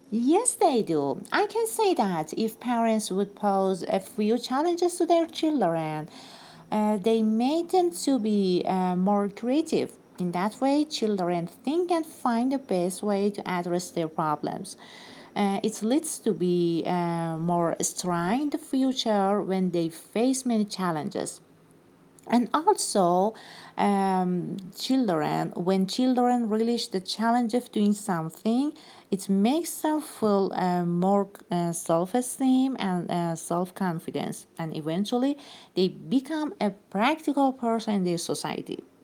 Yes, they do. I can say that if parents would pose a few challenges to their children, they made them to be more creative. In that way, children think and find the best way to address their problems. It leads to be more strong in the future when they face many challenges. And also, children, when children relish the challenge of doing something, it makes them feel more self-esteem and self-confidence, and eventually they become a practical person in their society.